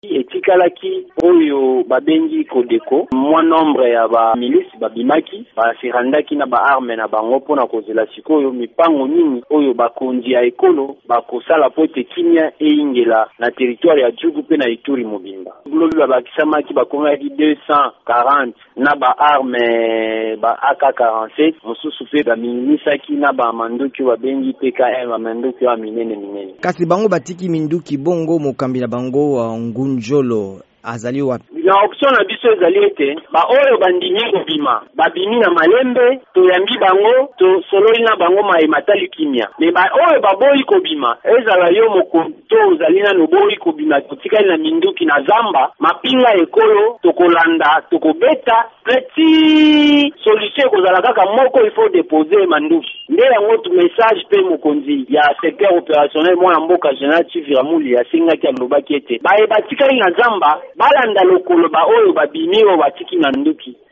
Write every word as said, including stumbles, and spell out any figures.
etikalaki oyo babengi Kodeko mwa nombre ya ba milice babimaki basirandaki na ba arme na bango pona kozela sikoyo mipango nini oyo bakonzi ya ekolo bakosala po ete kimia eingela na territoire ya Djugu pe na Ituri mobimba. Lobi babakisamaki bakongaki deux cent quarante na ba arme ba A K quarante-sept mosusu pe baminisaki na ba manduki babengi P K M ba manduki wa minene minene. Kasi bango batiki minduki bongo mokambi na bango wa Ngunjolo azali wapi? Na option na biso ezali ete ba oyo bandimi kobima babimi na malembe toyambi bango to sololi na bango ma ematali kimia me ba oyo baboyi kobima ezala yo mokonto ozali na noboyi kobima totikali na minduki na zamba mapinga ekolo tokolanda tokobeta petit solution kozala kaka moko il faut déposer manduki nde yango tu message pe mokonzi ya secteur opérationnel mwana mboka General Chiviramuli asingaki alobaki ete ba ebatikali na zamba balanda lokolo ba oyo babimi o batiki na nduki